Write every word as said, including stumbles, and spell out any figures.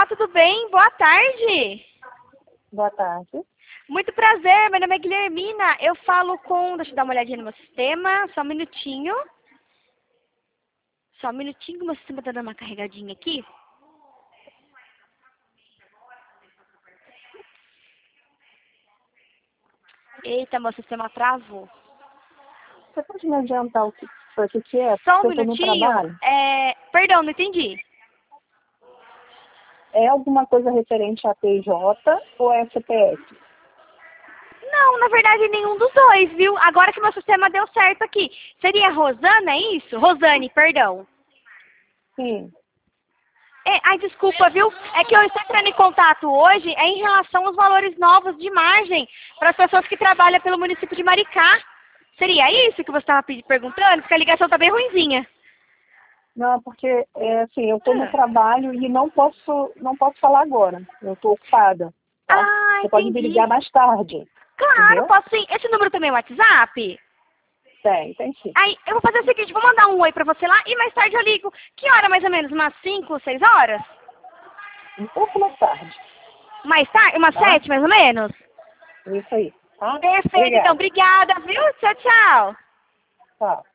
Olá, tudo bem? Boa tarde. Boa tarde. Muito prazer, meu nome é Guilhermina. Eu falo com... Deixa eu dar uma olhadinha no meu sistema, só um minutinho. Só um minutinho que o meu sistema tá dando uma carregadinha aqui. Eita, meu sistema travou. Você pode me adiantar o que, o que que é? Só um Porque eu estou no minutinho. trabalho. É... Perdão, não entendi. É alguma coisa referente a P J ou é C P F? Não, na verdade, nenhum dos dois, viu? Agora que meu sistema deu certo aqui. Seria Rosana, é isso? Rosane, perdão. Sim. É, ai, desculpa, viu? É que eu estou entrando em contato hoje é em relação aos valores novos de margem para as pessoas que trabalham pelo município de Maricá. Seria isso que você estava perguntando? Porque a ligação está bem ruinzinha. Não, porque é, assim, eu estou no Ah, trabalho e não posso, não posso falar agora. Eu estou ocupada, tá? ah, Você pode me ligar entendi. mais tarde, Claro, entendeu? posso sim. Esse número também é o WhatsApp? Tem, tem sim. Aí, eu vou fazer o seguinte, vou mandar um oi pra você lá e mais tarde eu ligo. Que hora mais ou menos? Umas cinco, seis horas? Um pouco mais tarde, Mais tarde? Umas tá? sete, mais ou menos? Isso aí, tá? Perfeito, então. Obrigada. Obrigada, viu? Tchau, tchau. Tchau.